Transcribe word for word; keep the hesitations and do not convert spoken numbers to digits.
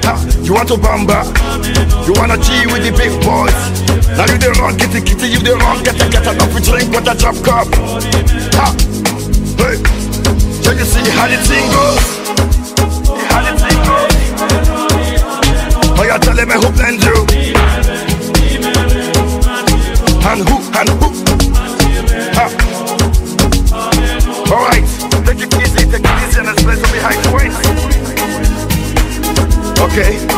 Ha, you want to bamba? You wanna G with the big boys? Now you the wrong kitty kitty, you the wrong get a get enough to drink with a drop cup. Ha, hey, so you see how the thing goes? How the thing goes? Oh, you're telling me who blend you? And who, and who? Ha. Alright, take it easy, take it easy and let's play some behind the waist. Okay.